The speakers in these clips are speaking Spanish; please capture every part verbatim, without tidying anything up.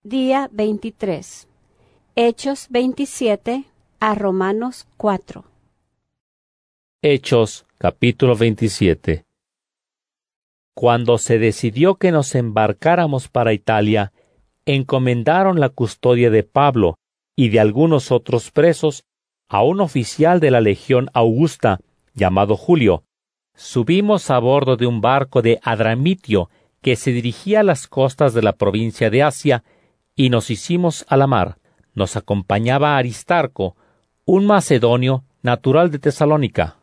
Día veintitrés. Hechos veintisiete a Romanos cuatro. Hechos, capítulo veintisiete. Cuando se decidió que nos embarcáramos para Italia, encomendaron la custodia de Pablo y de algunos otros presos a un oficial de la Legión Augusta, llamado Julio. Subimos a bordo de un barco de Adramitio que se dirigía a las costas de la provincia de Asia, y nos hicimos a la mar. Nos acompañaba Aristarco, un macedonio natural de Tesalónica.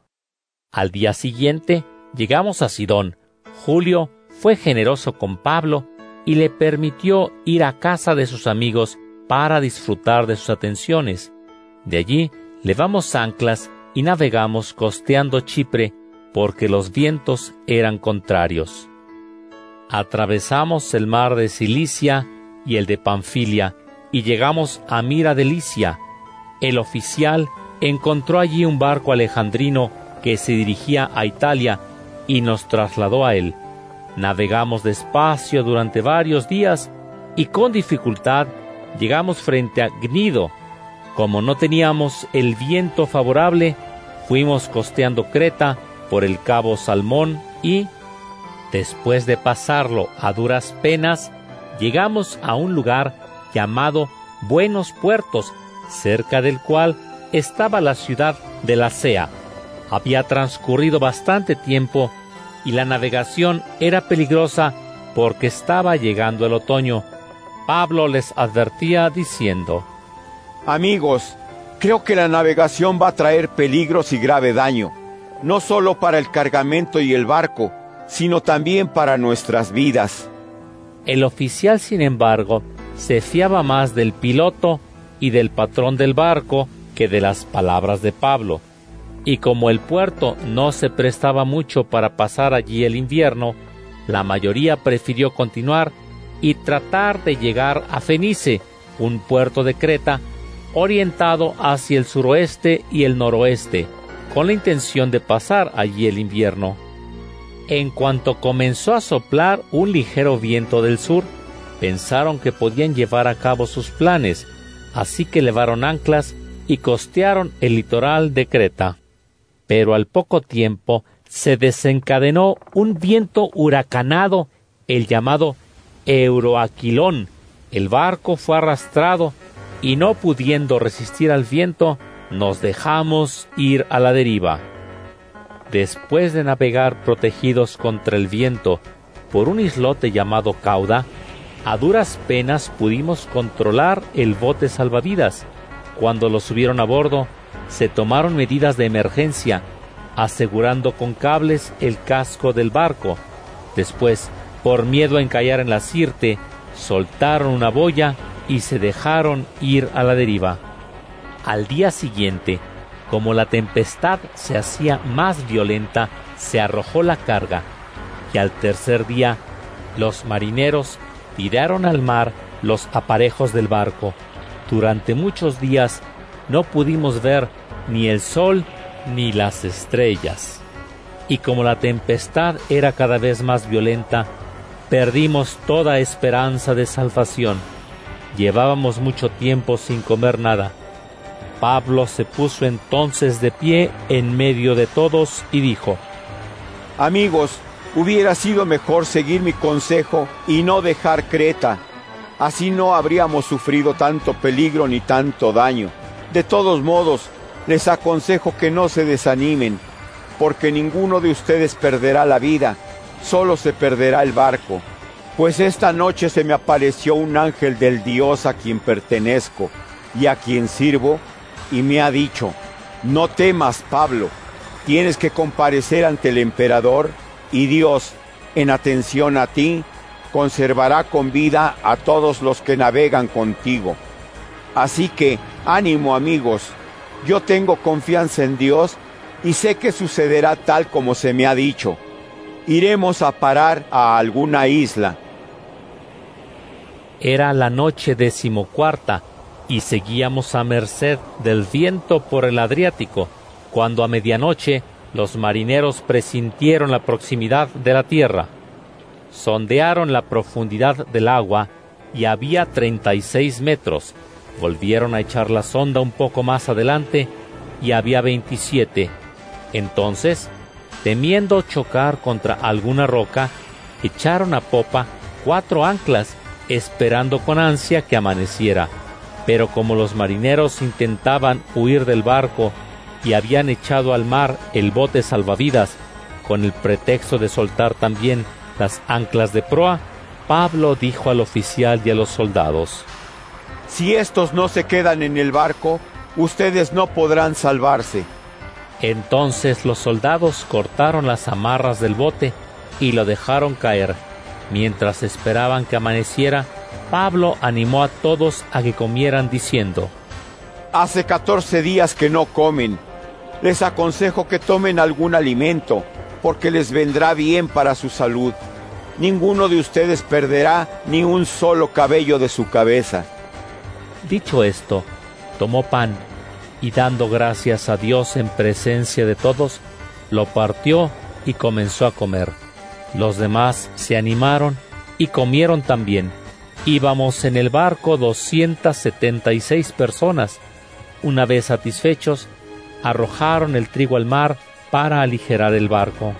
Al día siguiente llegamos a Sidón. Julio fue generoso con Pablo y le permitió ir a casa de sus amigos para disfrutar de sus atenciones. De allí levamos anclas y navegamos costeando Chipre porque los vientos eran contrarios. Atravesamos el mar de Cilicia y el de Panfilia, y llegamos a Mira de Licia. El oficial encontró allí un barco alejandrino que se dirigía a Italia y nos trasladó a él. Navegamos despacio durante varios días y con dificultad llegamos frente a Gnido. Como no teníamos el viento favorable, fuimos costeando Creta por el cabo Salmón y, después de pasarlo a duras penas, llegamos a un lugar llamado Buenos Puertos, cerca del cual estaba la ciudad de Lasea. Había transcurrido bastante tiempo y la navegación era peligrosa porque estaba llegando el otoño. Pablo les advertía diciendo: Amigos, creo que la navegación va a traer peligros y grave daño, no solo para el cargamento y el barco, sino también para nuestras vidas. El oficial, sin embargo, se fiaba más del piloto y del patrón del barco que de las palabras de Pablo. Y como el puerto no se prestaba mucho para pasar allí el invierno, la mayoría prefirió continuar y tratar de llegar a Fenice, un puerto de Creta, orientado hacia el suroeste y el noroeste, con la intención de pasar allí el invierno. En cuanto comenzó a soplar un ligero viento del sur, pensaron que podían llevar a cabo sus planes, así que levaron anclas y costearon el litoral de Creta. Pero al poco tiempo se desencadenó un viento huracanado, el llamado Euroaquilón. El barco fue arrastrado y, no pudiendo resistir al viento, nos dejamos ir a la deriva. Después de navegar protegidos contra el viento por un islote llamado Cauda, a duras penas pudimos controlar el bote salvavidas. Cuando lo subieron a bordo, se tomaron medidas de emergencia, asegurando con cables el casco del barco. Después, por miedo a encallar en la Sirte, soltaron una boya y se dejaron ir a la deriva. Al día siguiente, como la tempestad se hacía más violenta, se arrojó la carga, y al tercer día los marineros tiraron al mar los aparejos del barco. Durante muchos días no pudimos ver ni el sol ni las estrellas. Y como la tempestad era cada vez más violenta, perdimos toda esperanza de salvación. Llevábamos mucho tiempo sin comer nada. Pablo se puso entonces de pie en medio de todos y dijo: Amigos, hubiera sido mejor seguir mi consejo y no dejar Creta. Así no habríamos sufrido tanto peligro ni tanto daño. De todos modos, les aconsejo que no se desanimen, porque ninguno de ustedes perderá la vida, solo se perderá el barco. Pues esta noche se me apareció un ángel del Dios a quien pertenezco y a quien sirvo, y me ha dicho: no temas, Pablo, tienes que comparecer ante el emperador, y Dios, en atención a ti, conservará con vida a todos los que navegan contigo. Así que, ánimo, amigos, yo tengo confianza en Dios y sé que sucederá tal como se me ha dicho. Iremos a parar a alguna isla. Era la noche decimocuarta, y seguíamos a merced del viento por el Adriático, cuando a medianoche los marineros presintieron la proximidad de la tierra. Sondearon la profundidad del agua y había treinta y seis metros. Volvieron a echar la sonda un poco más adelante y había veintisiete. Entonces, temiendo chocar contra alguna roca, echaron a popa cuatro anclas, esperando con ansia que amaneciera. Pero como los marineros intentaban huir del barco y habían echado al mar el bote salvavidas, con el pretexto de soltar también las anclas de proa, Pablo dijo al oficial y a los soldados: Si estos no se quedan en el barco, ustedes no podrán salvarse. Entonces los soldados cortaron las amarras del bote y lo dejaron caer. Mientras esperaban que amaneciera, Pablo animó a todos a que comieran diciendo: Hace catorce días que no comen. Les aconsejo que tomen algún alimento, porque les vendrá bien para su salud. Ninguno de ustedes perderá ni un solo cabello de su cabeza. Dicho esto, tomó pan, y dando gracias a Dios en presencia de todos, lo partió y comenzó a comer. Los demás se animaron y comieron también. Íbamos en el barco doscientas setenta y seis personas. Una vez satisfechos, arrojaron el trigo al mar para aligerar el barco.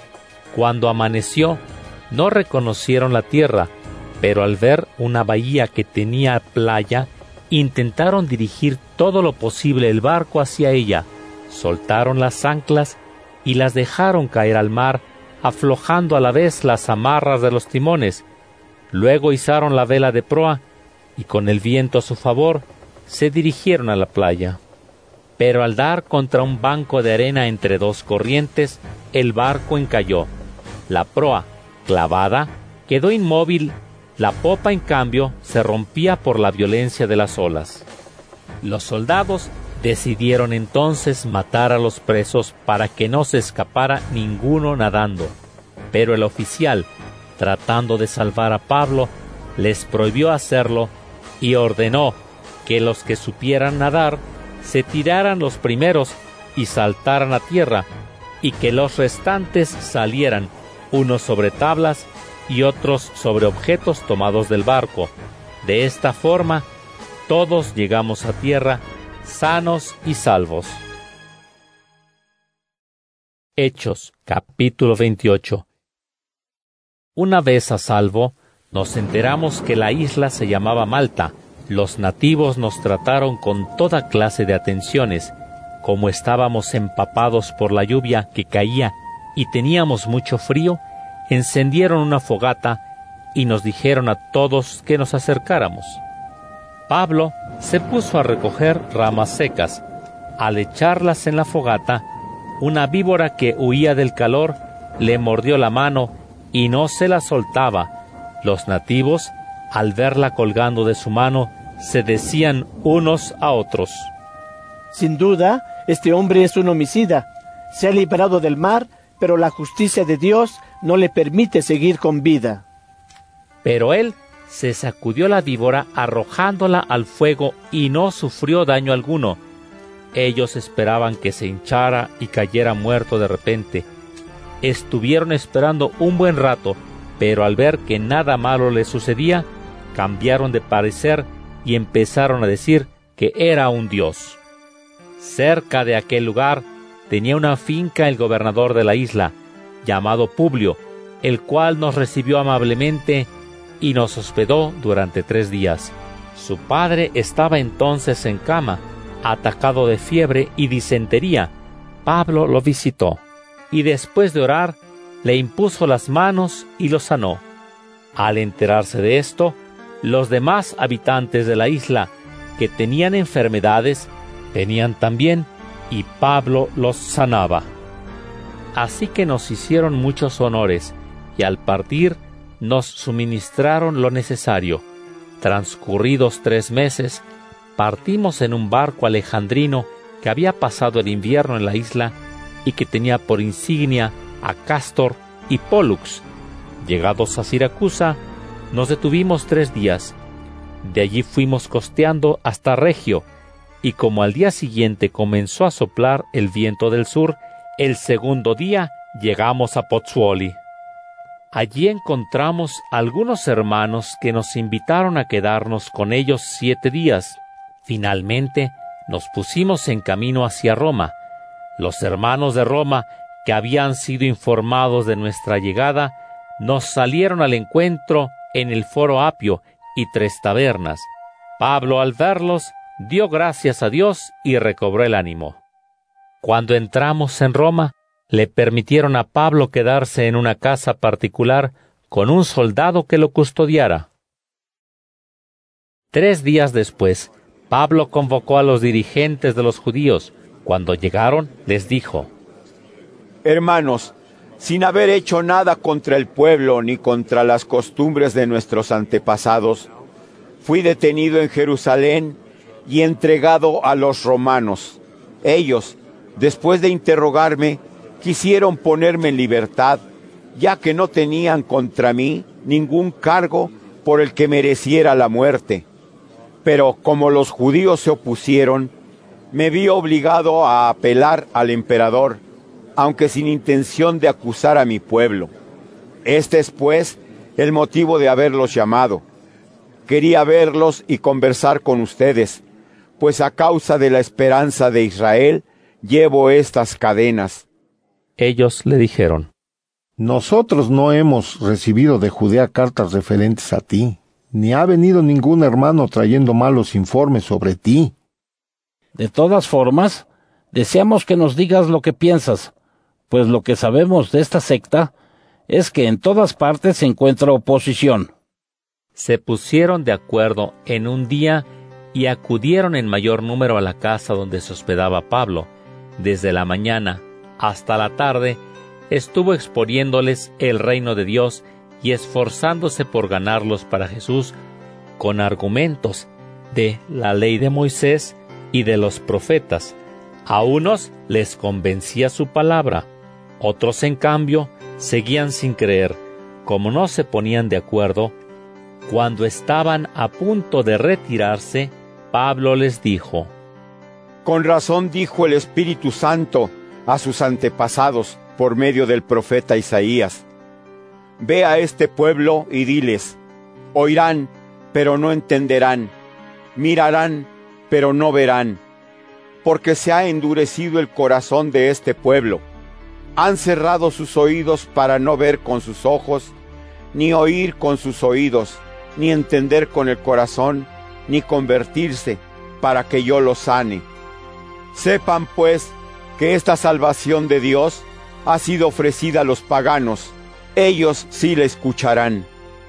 Cuando amaneció, no reconocieron la tierra, pero al ver una bahía que tenía playa, intentaron dirigir todo lo posible el barco hacia ella. Soltaron las anclas y las dejaron caer al mar, aflojando a la vez las amarras de los timones. Luego izaron la vela de proa y con el viento a su favor se dirigieron a la playa. Pero al dar contra un banco de arena entre dos corrientes, el barco encalló. La proa, clavada, quedó inmóvil. La popa, en cambio, se rompía por la violencia de las olas. Los soldados decidieron entonces matar a los presos para que no se escapara ninguno nadando. Pero el oficial, tratando de salvar a Pablo, les prohibió hacerlo y ordenó que los que supieran nadar se tiraran los primeros y saltaran a tierra, y que los restantes salieran, unos sobre tablas y otros sobre objetos tomados del barco. De esta forma, todos llegamos a tierra sanos y salvos. Hechos, capítulo veintiocho. Una vez a salvo, nos enteramos que la isla se llamaba Malta. Los nativos nos trataron con toda clase de atenciones. Como estábamos empapados por la lluvia que caía y teníamos mucho frío, encendieron una fogata y nos dijeron a todos que nos acercáramos. Pablo se puso a recoger ramas secas. Al echarlas en la fogata, una víbora que huía del calor le mordió la mano y no se la soltaba. Los nativos, al verla colgando de su mano, se decían unos a otros: Sin duda, este hombre es un homicida. Se ha librado del mar, pero la justicia de Dios no le permite seguir con vida. Pero él se sacudió la víbora arrojándola al fuego y no sufrió daño alguno. Ellos esperaban que se hinchara y cayera muerto de repente. Estuvieron esperando un buen rato, pero al ver que nada malo le sucedía, cambiaron de parecer y empezaron a decir que era un dios. Cerca de aquel lugar tenía una finca el gobernador de la isla, llamado Publio, el cual nos recibió amablemente y nos hospedó durante tres días. Su padre estaba entonces en cama, atacado de fiebre y disentería. Pablo lo visitó, y después de orar, le impuso las manos y lo sanó. Al enterarse de esto, los demás habitantes de la isla que tenían enfermedades venían también, y Pablo los sanaba. Así que nos hicieron muchos honores, y al partir nos suministraron lo necesario. Transcurridos tres meses, partimos en un barco alejandrino que había pasado el invierno en la isla y que tenía por insignia a Cástor y Pólux. Llegados a Siracusa, nos detuvimos tres días. De allí fuimos costeando hasta Regio, y como al día siguiente comenzó a soplar el viento del sur, el segundo día llegamos a Pozzuoli. Allí encontramos algunos hermanos que nos invitaron a quedarnos con ellos siete días. Finalmente, nos pusimos en camino hacia Roma. Los hermanos de Roma, que habían sido informados de nuestra llegada, nos salieron al encuentro en el Foro Apio y Tres Tabernas. Pablo, al verlos, dio gracias a Dios y recobró el ánimo. Cuando entramos en Roma, le permitieron a Pablo quedarse en una casa particular con un soldado que lo custodiara. Tres días después, Pablo convocó a los dirigentes de los judíos. Cuando llegaron, les dijo: Hermanos, sin haber hecho nada contra el pueblo ni contra las costumbres de nuestros antepasados, fui detenido en Jerusalén y entregado a los romanos. Ellos, después de interrogarme, quisieron ponerme en libertad, ya que no tenían contra mí ningún cargo por el que mereciera la muerte. Pero como los judíos se opusieron, me vi obligado a apelar al emperador, aunque sin intención de acusar a mi pueblo. Este es, pues, el motivo de haberlos llamado. Quería verlos y conversar con ustedes, pues a causa de la esperanza de Israel llevo estas cadenas. Ellos le dijeron: Nosotros no hemos recibido de Judea cartas referentes a ti, ni ha venido ningún hermano trayendo malos informes sobre ti. De todas formas, deseamos que nos digas lo que piensas, pues lo que sabemos de esta secta es que en todas partes se encuentra oposición. Se pusieron de acuerdo en un día y acudieron en mayor número a la casa donde se hospedaba Pablo. Desde la mañana hasta la tarde estuvo exponiéndoles el reino de Dios y esforzándose por ganarlos para Jesús con argumentos de la ley de Moisés y de los profetas. A unos les convencía su palabra, otros en cambio seguían sin creer. Como no se ponían de acuerdo, cuando estaban a punto de retirarse, Pablo les dijo: Con razón dijo el Espíritu Santo a sus antepasados por medio del profeta Isaías: Ve a este pueblo y diles: oirán, pero no entenderán; mirarán, pero no verán. Porque se ha endurecido el corazón de este pueblo. Han cerrado sus oídos para no ver con sus ojos, ni oír con sus oídos, ni entender con el corazón, ni convertirse, para que yo los sane. Sepan, pues, que esta salvación de Dios ha sido ofrecida a los paganos. Ellos sí la escucharán.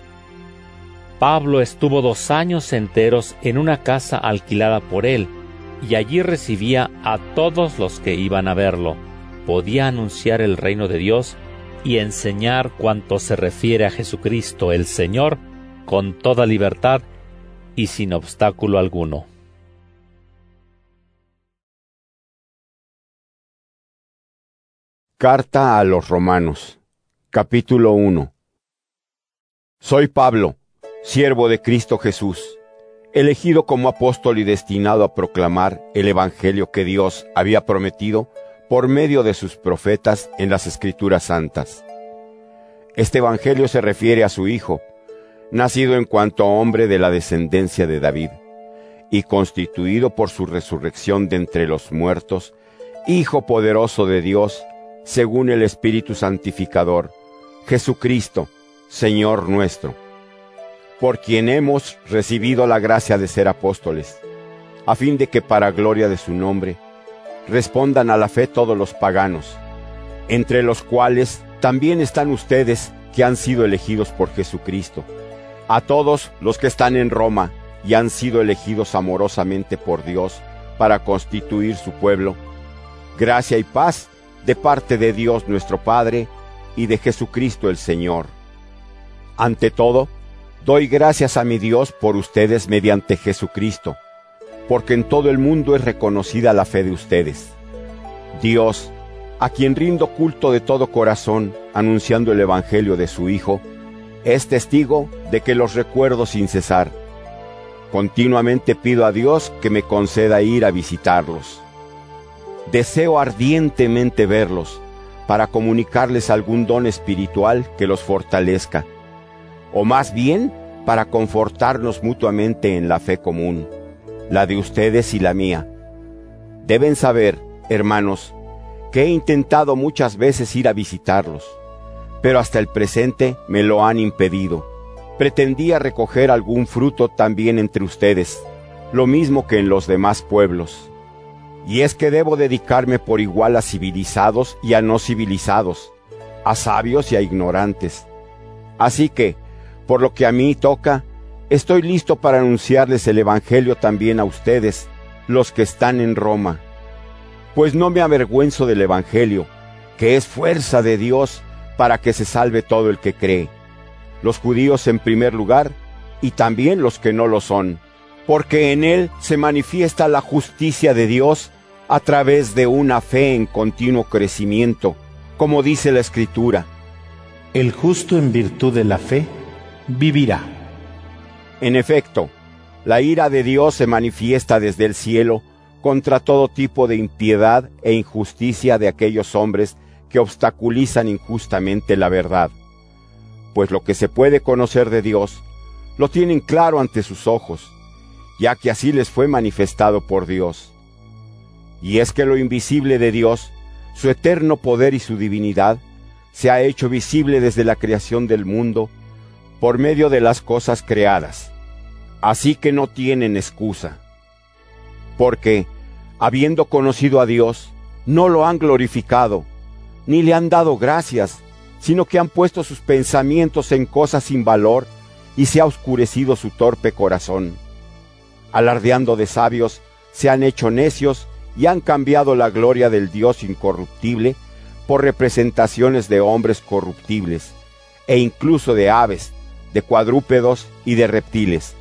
Pablo estuvo dos años enteros en una casa alquilada por él, y allí recibía a todos los que iban a verlo. Podía anunciar el reino de Dios y enseñar cuanto se refiere a Jesucristo el Señor con toda libertad y sin obstáculo alguno. Carta a los Romanos, capítulo uno. Soy Pablo, siervo de Cristo Jesús, elegido como apóstol y destinado a proclamar el evangelio que Dios había prometido por medio de sus profetas en las Escrituras Santas. Este evangelio se refiere a su Hijo, nacido en cuanto hombre de la descendencia de David, y constituido por su resurrección de entre los muertos, Hijo poderoso de Dios, según el Espíritu Santificador, Jesucristo, Señor nuestro, por quien hemos recibido la gracia de ser apóstoles, a fin de que para gloria de su nombre respondan a la fe todos los paganos, entre los cuales también están ustedes que han sido elegidos por Jesucristo. A todos los que están en Roma y han sido elegidos amorosamente por Dios para constituir su pueblo, gracia y paz de parte de Dios nuestro Padre y de Jesucristo el Señor. Ante todo, doy gracias a mi Dios por ustedes mediante Jesucristo, porque en todo el mundo es reconocida la fe de ustedes. Dios, a quien rindo culto de todo corazón, anunciando el evangelio de su Hijo, es testigo de que los recuerdo sin cesar. Continuamente pido a Dios que me conceda ir a visitarlos. Deseo ardientemente verlos, para comunicarles algún don espiritual que los fortalezca, o más bien para confortarnos mutuamente en la fe común, la de ustedes y la mía. Deben saber, hermanos, que he intentado muchas veces ir a visitarlos, pero hasta el presente me lo han impedido. Pretendía recoger algún fruto también entre ustedes, lo mismo que en los demás pueblos. Y es que debo dedicarme por igual a civilizados y a no civilizados, a sabios y a ignorantes. Así que, por lo que a mí toca, estoy listo para anunciarles el Evangelio también a ustedes, los que están en Roma. Pues no me avergüenzo del Evangelio, que es fuerza de Dios para que se salve todo el que cree, los judíos en primer lugar, y también los que no lo son, porque en él se manifiesta la justicia de Dios a través de una fe en continuo crecimiento, como dice la Escritura: el justo en virtud de la fe vivirá. En efecto, la ira de Dios se manifiesta desde el cielo contra todo tipo de impiedad e injusticia de aquellos hombres que obstaculizan injustamente la verdad. Pues lo que se puede conocer de Dios, lo tienen claro ante sus ojos, ya que así les fue manifestado por Dios. Y es que lo invisible de Dios, su eterno poder y su divinidad, se ha hecho visible desde la creación del mundo por medio de las cosas creadas. Así que no tienen excusa. Porque, habiendo conocido a Dios, no lo han glorificado, ni le han dado gracias, sino que han puesto sus pensamientos en cosas sin valor, y se ha oscurecido su torpe corazón. Alardeando de sabios, se han hecho necios y han cambiado la gloria del Dios incorruptible por representaciones de hombres corruptibles, e incluso de aves, de cuadrúpedos y de reptiles.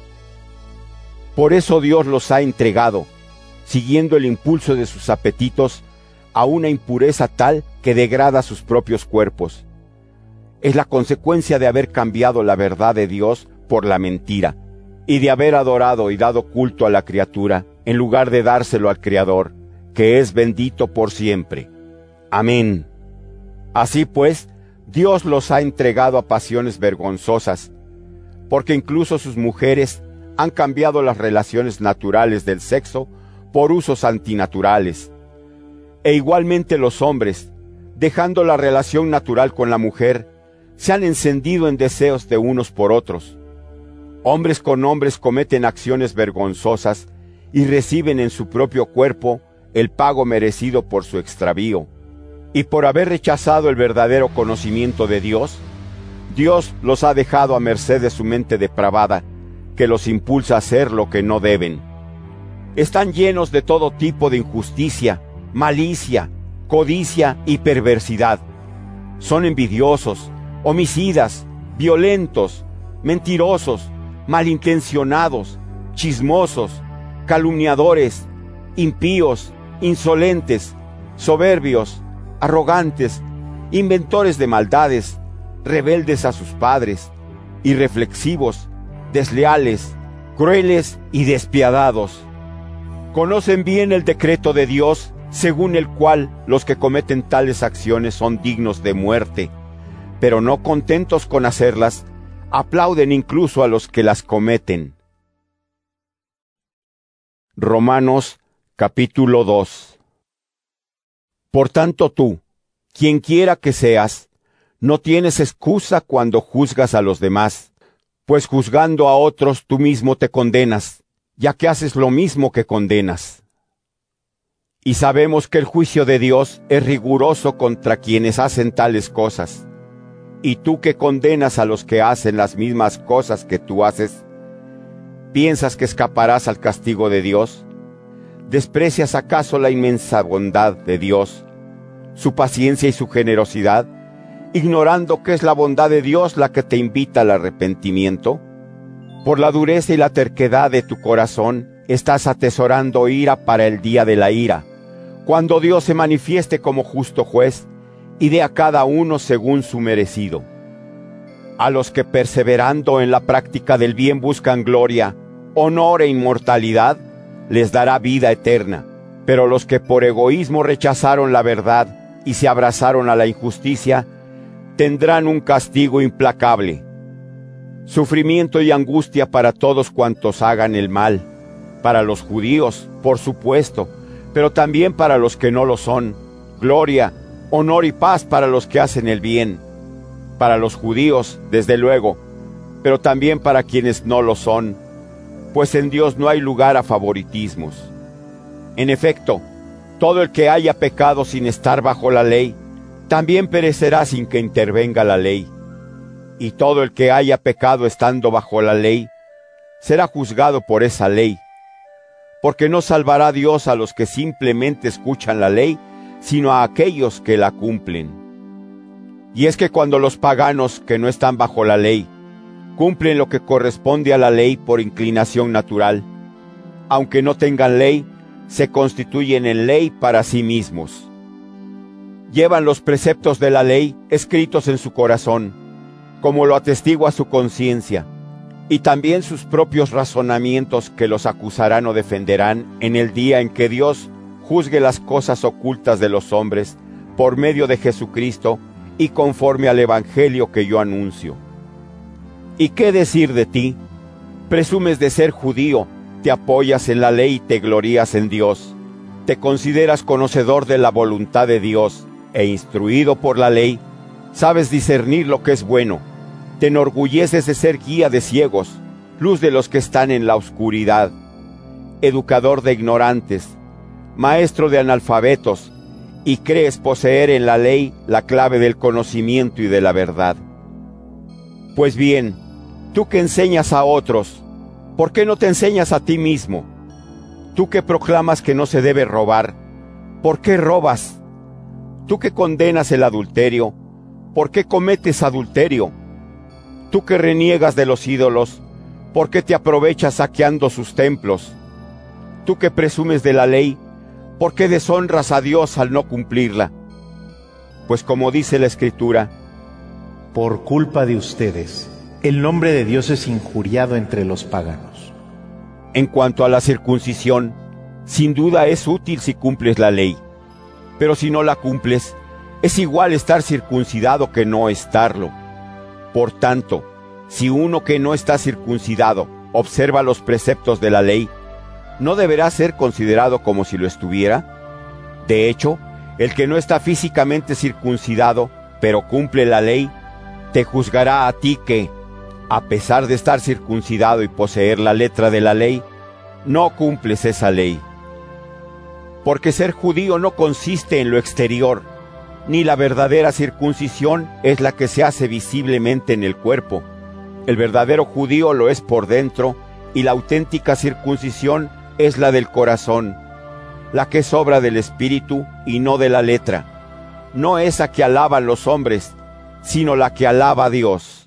Por eso Dios los ha entregado, siguiendo el impulso de sus apetitos, a una impureza tal que degrada sus propios cuerpos. Es la consecuencia de haber cambiado la verdad de Dios por la mentira, y de haber adorado y dado culto a la criatura, en lugar de dárselo al Creador, que es bendito por siempre. Amén. Así pues, Dios los ha entregado a pasiones vergonzosas, porque incluso sus mujeres han cambiado las relaciones naturales del sexo por usos antinaturales. E igualmente los hombres, dejando la relación natural con la mujer, se han encendido en deseos de unos por otros. Hombres con hombres cometen acciones vergonzosas y reciben en su propio cuerpo el pago merecido por su extravío. Y por haber rechazado el verdadero conocimiento de Dios, Dios los ha dejado a merced de su mente depravada, que los impulsa a hacer lo que no deben. Están llenos de todo tipo de injusticia, malicia, codicia y perversidad. Son envidiosos, homicidas, violentos, mentirosos, malintencionados, chismosos, calumniadores, impíos, insolentes, soberbios, arrogantes, inventores de maldades, rebeldes a sus padres, irreflexivos, desleales, crueles y despiadados. Conocen bien el decreto de Dios, según el cual los que cometen tales acciones son dignos de muerte, pero no contentos con hacerlas, aplauden incluso a los que las cometen. Romanos capítulo dos. Por tanto tú, quien quiera que seas, no tienes excusa cuando juzgas a los demás, pues juzgando a otros tú mismo te condenas, ya que haces lo mismo que condenas. Y sabemos que el juicio de Dios es riguroso contra quienes hacen tales cosas. Y tú que condenas a los que hacen las mismas cosas que tú haces, ¿piensas que escaparás al castigo de Dios? ¿Desprecias acaso la inmensa bondad de Dios, su paciencia y su generosidad, ignorando que es la bondad de Dios la que te invita al arrepentimiento? Por la dureza y la terquedad de tu corazón, estás atesorando ira para el día de la ira, cuando Dios se manifieste como justo juez, y dé a cada uno según su merecido. A los que perseverando en la práctica del bien buscan gloria, honor e inmortalidad, les dará vida eterna. Pero los que por egoísmo rechazaron la verdad y se abrazaron a la injusticia, tendrán un castigo implacable. Sufrimiento y angustia para todos cuantos hagan el mal, para los judíos, por supuesto, pero también para los que no lo son, gloria, honor y paz para los que hacen el bien, para los judíos, desde luego, pero también para quienes no lo son, pues en Dios no hay lugar a favoritismos. En efecto, todo el que haya pecado sin estar bajo la ley, también perecerá sin que intervenga la ley. Y todo el que haya pecado estando bajo la ley, será juzgado por esa ley. Porque no salvará Dios a los que simplemente escuchan la ley, sino a aquellos que la cumplen. Y es que cuando los paganos que no están bajo la ley, cumplen lo que corresponde a la ley por inclinación natural, aunque no tengan ley, se constituyen en ley para sí mismos. Llevan los preceptos de la ley escritos en su corazón, como lo atestigua su conciencia, y también sus propios razonamientos que los acusarán o defenderán en el día en que Dios juzgue las cosas ocultas de los hombres por medio de Jesucristo y conforme al Evangelio que yo anuncio. ¿Y qué decir de ti? Presumes de ser judío, te apoyas en la ley y te glorías en Dios. Te consideras conocedor de la voluntad de Dios e instruido por la ley, sabes discernir lo que es bueno. Te enorgulleces de ser guía de ciegos, luz de los que están en la oscuridad, educador de ignorantes, maestro de analfabetos, y crees poseer en la ley la clave del conocimiento y de la verdad. Pues bien, tú que enseñas a otros, ¿por qué no te enseñas a ti mismo? Tú que proclamas que no se debe robar, ¿por qué robas? Tú que condenas el adulterio, ¿por qué cometes adulterio? Tú que reniegas de los ídolos, ¿por qué te aprovechas saqueando sus templos? Tú que presumes de la ley, ¿por qué deshonras a Dios al no cumplirla? Pues como dice la Escritura, por culpa de ustedes, el nombre de Dios es injuriado entre los paganos. En cuanto a la circuncisión, sin duda es útil si cumples la ley, pero si no la cumples, es igual estar circuncidado que no estarlo. Por tanto, si uno que no está circuncidado observa los preceptos de la ley, ¿no deberá ser considerado como si lo estuviera? De hecho, el que no está físicamente circuncidado, pero cumple la ley, te juzgará a ti que, a pesar de estar circuncidado y poseer la letra de la ley, no cumples esa ley. Porque ser judío no consiste en lo exterior, ni la verdadera circuncisión es la que se hace visiblemente en el cuerpo. El verdadero judío lo es por dentro, y la auténtica circuncisión es la del corazón, la que es obra del Espíritu y no de la letra. No esa que alaban los hombres, sino la que alaba a Dios.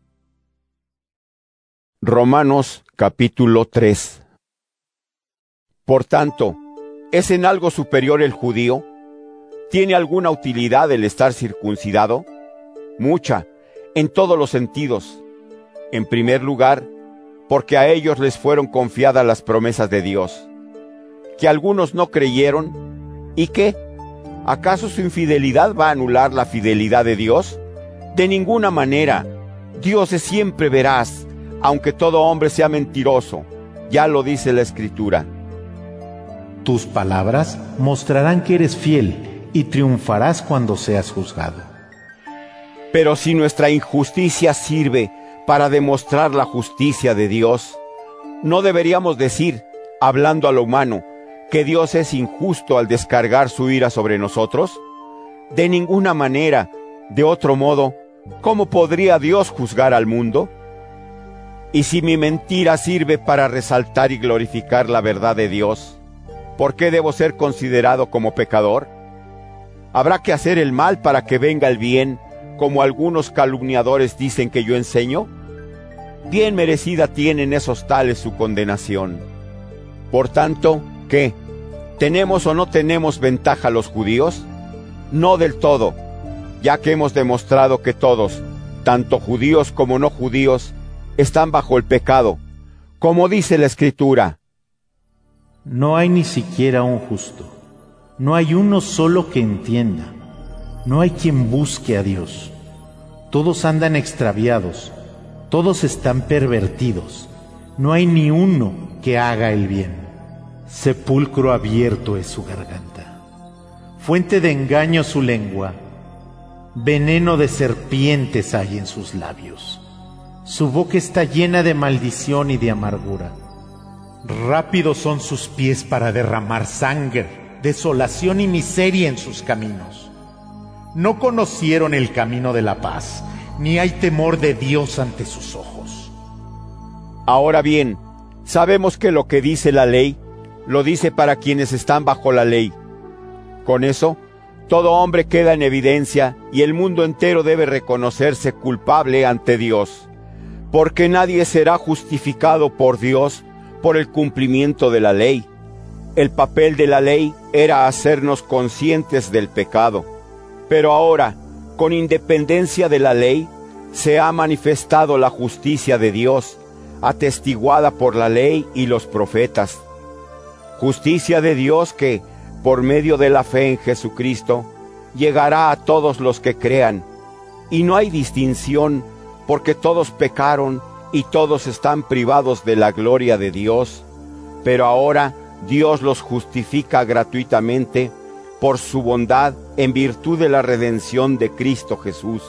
Romanos capítulo tres. Por tanto, ¿es en algo superior el judío? ¿Tiene alguna utilidad el estar circuncidado? Mucha, en todos los sentidos. En primer lugar, porque a ellos les fueron confiadas las promesas de Dios. Que algunos no creyeron, ¿y qué? ¿Acaso su infidelidad va a anular la fidelidad de Dios? De ninguna manera. Dios es siempre veraz, aunque todo hombre sea mentiroso. Ya lo dice la Escritura. Tus palabras mostrarán que eres fiel y triunfarás cuando seas juzgado. Pero si nuestra injusticia sirve para demostrar la justicia de Dios, ¿no deberíamos decir, hablando a lo humano, que Dios es injusto al descargar su ira sobre nosotros? De ninguna manera. De otro modo, ¿cómo podría Dios juzgar al mundo? Y si mi mentira sirve para resaltar y glorificar la verdad de Dios, ¿por qué debo ser considerado como pecador? ¿Habrá que hacer el mal para que venga el bien, como algunos calumniadores dicen que yo enseño? Bien merecida tienen esos tales su condenación. Por tanto, ¿qué? ¿Tenemos o no tenemos ventaja los judíos? No del todo, ya que hemos demostrado que todos, tanto judíos como no judíos, están bajo el pecado, como dice la Escritura. No hay ni siquiera un justo, no hay uno solo que entienda. No hay quien busque a Dios. Todos andan extraviados, todos están pervertidos. No hay ni uno que haga el bien. Sepulcro abierto es su garganta, fuente de engaño su lengua. Veneno de serpientes hay en sus labios. Su boca está llena de maldición y de amargura. Rápidos son sus pies para derramar sangre, desolación y miseria en sus caminos. No conocieron el camino de la paz, ni hay temor de Dios ante sus ojos. Ahora bien, sabemos que lo que dice la ley, lo dice para quienes están bajo la ley. Con eso, todo hombre queda en evidencia y el mundo entero debe reconocerse culpable ante Dios, porque nadie será justificado por Dios por el cumplimiento de la ley. El papel de la ley era hacernos conscientes del pecado, pero ahora, con independencia de la ley, se ha manifestado la justicia de Dios, atestiguada por la ley y los profetas. Justicia de Dios que, por medio de la fe en Jesucristo, llegará a todos los que crean, y no hay distinción, porque todos pecaron y todos están privados de la gloria de Dios, pero ahora Dios los justifica gratuitamente por su bondad en virtud de la redención de Cristo Jesús,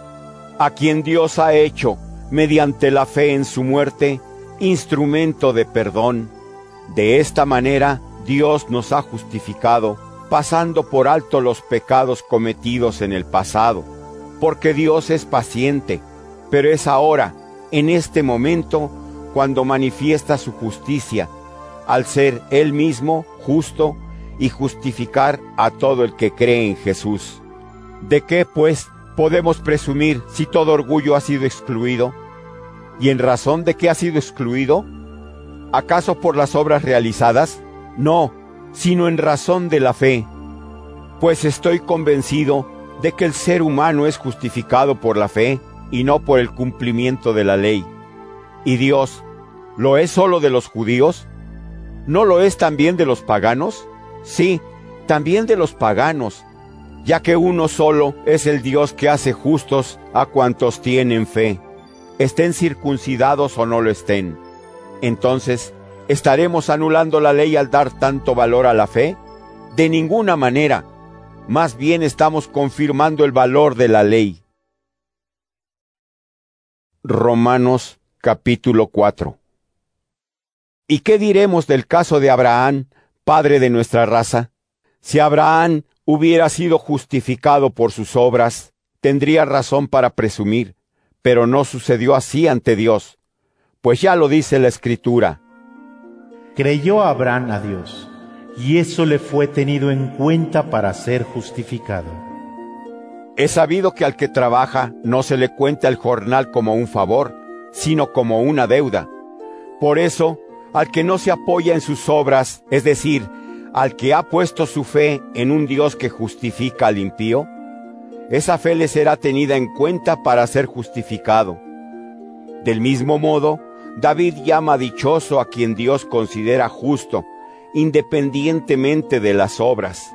a quien Dios ha hecho, mediante la fe en su muerte, instrumento de perdón. De esta manera, Dios nos ha justificado, pasando por alto los pecados cometidos en el pasado, porque Dios es paciente, pero es ahora, en este momento, cuando manifiesta su justicia, al ser Él mismo justo y justificar a todo el que cree en Jesús. ¿De qué, pues, podemos presumir si todo orgullo ha sido excluido? ¿Y en razón de qué ha sido excluido? ¿Acaso por las obras realizadas? No, sino en razón de la fe. Pues estoy convencido de que el ser humano es justificado por la fe y no por el cumplimiento de la ley. ¿Y Dios lo es solo de los judíos? ¿No lo es también de los paganos? Sí, también de los paganos, ya que uno solo es el Dios que hace justos a cuantos tienen fe, estén circuncidados o no lo estén. Entonces, ¿estaremos anulando la ley al dar tanto valor a la fe? De ninguna manera. Más bien estamos confirmando el valor de la ley. Romanos capítulo cuatro. ¿Y qué diremos del caso de Abraham, padre de nuestra raza? Si Abraham hubiera sido justificado por sus obras, tendría razón para presumir, pero no sucedió así ante Dios, pues ya lo dice la Escritura. Creyó Abraham a Dios, y eso le fue tenido en cuenta para ser justificado. Es sabido que al que trabaja no se le cuenta el jornal como un favor, sino como una deuda. Por eso, al que no se apoya en sus obras, es decir, al que ha puesto su fe en un Dios que justifica al impío, esa fe le será tenida en cuenta para ser justificado. Del mismo modo, David llama dichoso a quien Dios considera justo, independientemente de las obras.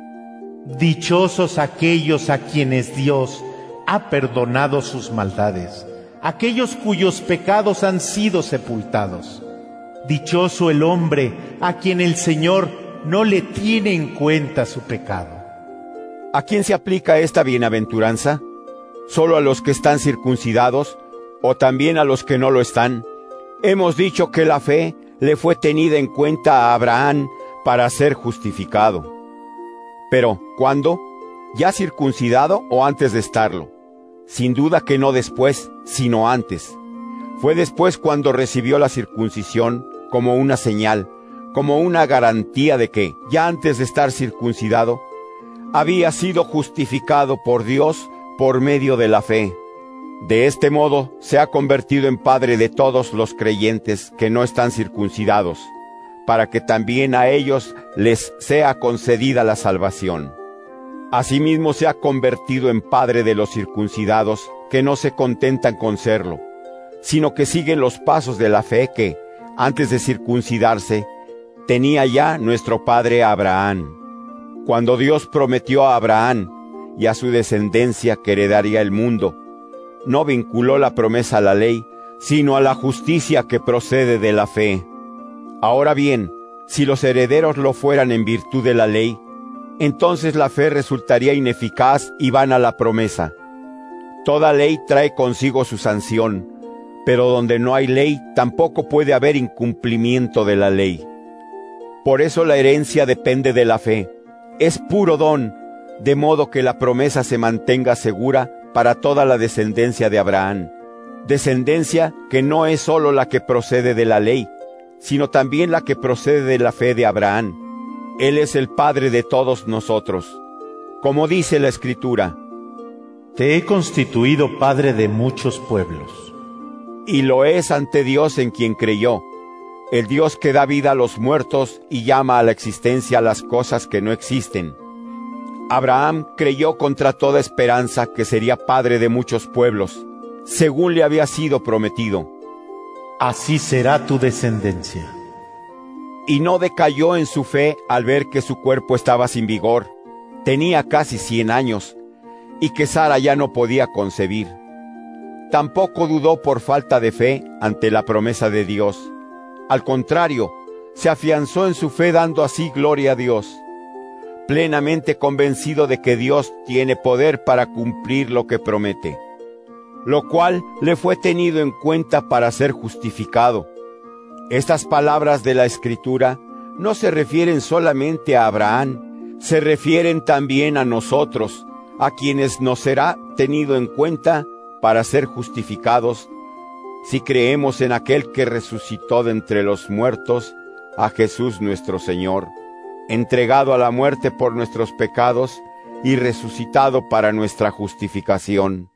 Dichosos aquellos a quienes Dios ha perdonado sus maldades, aquellos cuyos pecados han sido sepultados. Dichoso el hombre a quien el Señor no le tiene en cuenta su pecado. ¿A quién se aplica esta bienaventuranza? ¿Solo a los que están circuncidados o también a los que no lo están? Hemos dicho que la fe le fue tenida en cuenta a Abraham para ser justificado. Pero, ¿cuándo? ¿Ya circuncidado o antes de estarlo? Sin duda que no después, sino antes. Fue después cuando recibió la circuncisión como una señal, como una garantía de que, ya antes de estar circuncidado, había sido justificado por Dios por medio de la fe. De este modo se ha convertido en padre de todos los creyentes que no están circuncidados, para que también a ellos les sea concedida la salvación. Asimismo se ha convertido en padre de los circuncidados que no se contentan con serlo, sino que siguen los pasos de la fe que, antes de circuncidarse, tenía ya nuestro padre Abraham. Cuando Dios prometió a Abraham y a su descendencia que heredaría el mundo. No vinculó la promesa a la ley, sino a la justicia que procede de la fe. Ahora bien, si los herederos lo fueran en virtud de la ley, entonces la fe resultaría ineficaz y vana la promesa. Toda ley trae consigo su sanción, pero donde no hay ley tampoco puede haber incumplimiento de la ley. Por eso la herencia depende de la fe. Es puro don, de modo que la promesa se mantenga segura para toda la descendencia de Abraham. Descendencia que no es sólo la que procede de la ley, sino también la que procede de la fe de Abraham. Él es el Padre de todos nosotros. Como dice la Escritura: Te he constituido Padre de muchos pueblos. Y lo es ante Dios en quien creyó, el Dios que da vida a los muertos y llama a la existencia las cosas que no existen. Abraham creyó contra toda esperanza que sería padre de muchos pueblos, según le había sido prometido. Así será tu descendencia. Y no decayó en su fe al ver que su cuerpo estaba sin vigor, tenía casi cien años, y que Sara ya no podía concebir. Tampoco dudó por falta de fe ante la promesa de Dios. Al contrario, se afianzó en su fe dando así gloria a Dios, plenamente convencido de que Dios tiene poder para cumplir lo que promete, lo cual le fue tenido en cuenta para ser justificado. Estas palabras de la Escritura no se refieren solamente a Abraham, se refieren también a nosotros, a quienes nos será tenido en cuenta para ser justificados, si creemos en aquel que resucitó de entre los muertos, a Jesús nuestro Señor, entregado a la muerte por nuestros pecados y resucitado para nuestra justificación.